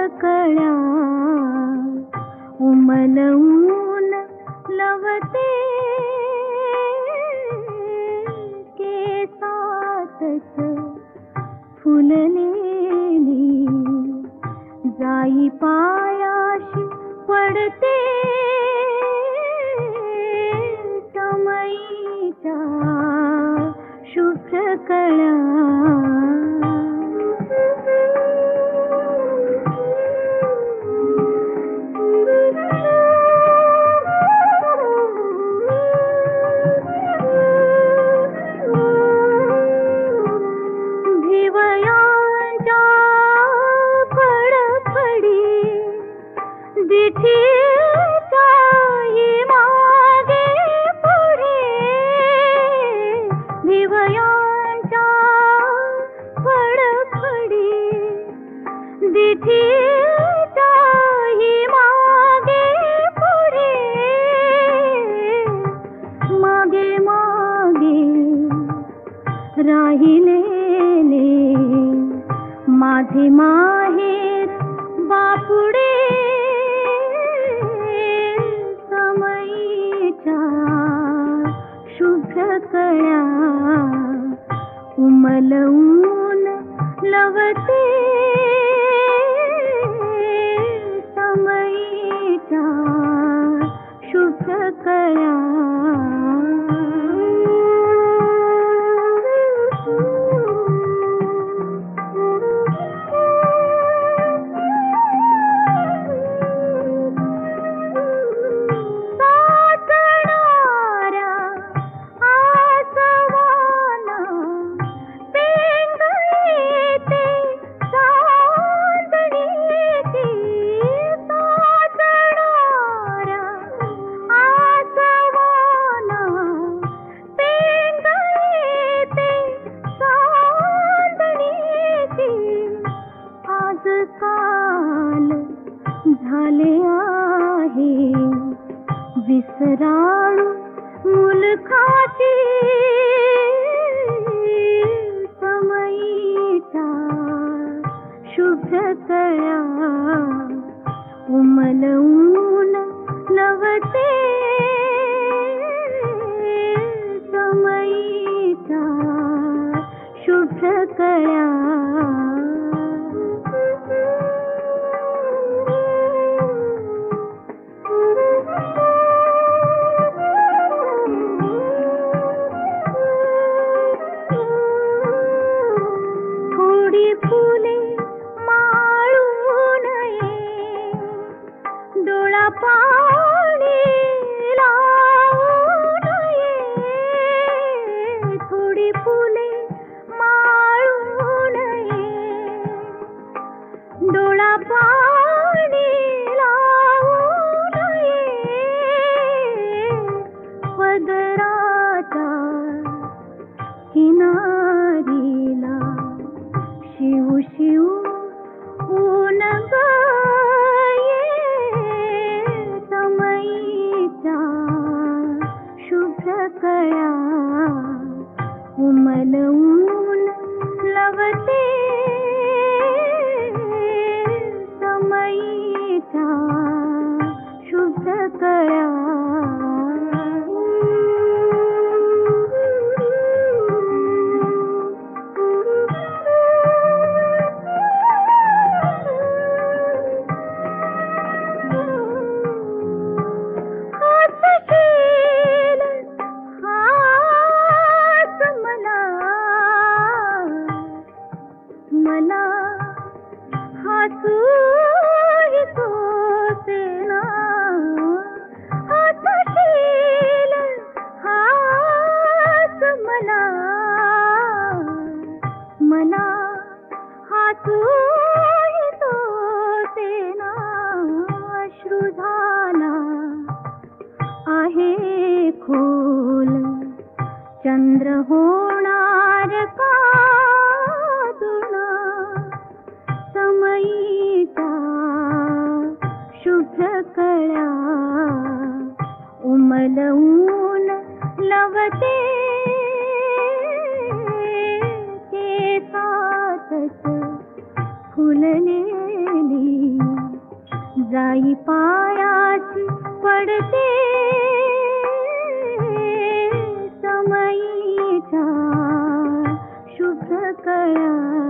कळ्या उमलवून लवते केसातच फुललेली जाई पायाशी पडते समयीच्या शुभ्र कळ्या दिठीच्याही मागे पुढे भिवयांच्या फडफडी दिठीच्याही मागे पुढे मागे मागे राहिलेले माझे माहेर बापुडे शुभ्र कळ्या उमलवून लवते समयीच्या शुभ्र कळ्या काल झाले आहे विसराळू मुलखाची समयीच्या शुभ्र कळ्या उमलवून लवते समयीच्या शुभ्र कळ्या फुले माळू नये डोळा पाणी लावू नये थोडी फुले माळू नये डोळा पाणी लावू नये पदराच्या किनारीला शिव शिव ऊन येत आई पायासी पडते समयीच्या शुभ कळा.